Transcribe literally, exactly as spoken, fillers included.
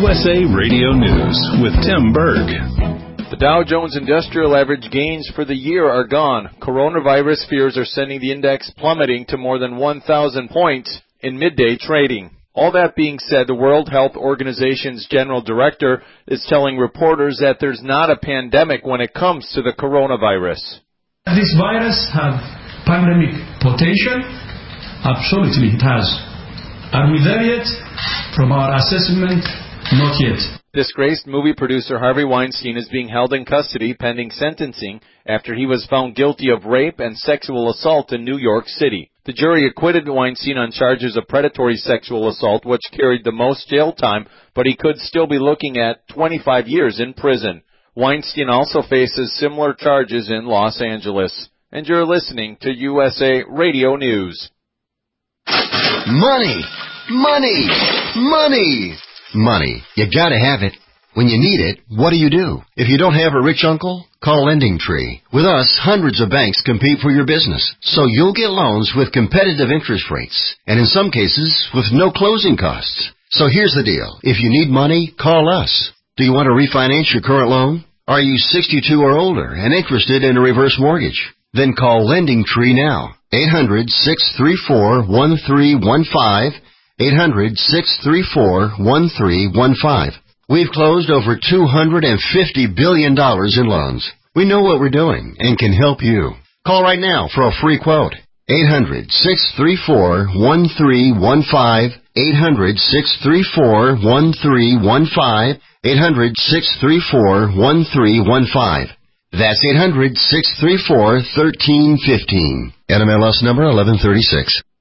U S A Radio News with Tim Berg. The Dow Jones Industrial Average gains for the year are gone. Coronavirus fears are sending the index plummeting to more than one thousand points in midday trading. All that being said, the World Health Organization's general director is telling reporters that there's not a pandemic when it comes to the coronavirus. This virus has pandemic potential? Absolutely, it has. Are we there yet? From our assessment, not yet. Disgraced movie producer Harvey Weinstein is being held in custody pending sentencing after he was found guilty of rape and sexual assault in New York City. The jury acquitted Weinstein on charges of predatory sexual assault, which carried the most jail time, but he could still be looking at twenty-five years in prison. Weinstein also faces similar charges in Los Angeles. And you're listening to U S A Radio News. Money! Money! Money! Money. You gotta have it. When you need it, what do you do? If you don't have a rich uncle, call LendingTree. With us, hundreds of banks compete for your business, so you'll get loans with competitive interest rates, and in some cases, with no closing costs. So here's the deal. If you need money, call us. Do you want to refinance your current loan? Are you sixty-two or older and interested in a reverse mortgage? Then call LendingTree now. eight hundred, six three four, one three one five. eight hundred, six three four, one three one five. We've closed over two hundred fifty billion dollars in loans. We know what we're doing and can help you. Call right now for a free quote. eight hundred, six three four, one three one five. eight hundred, six three four, one three one five. eight hundred, six three four, one three one five. That's eight hundred, six three four, one three one five. N M L S number eleven thirty-six.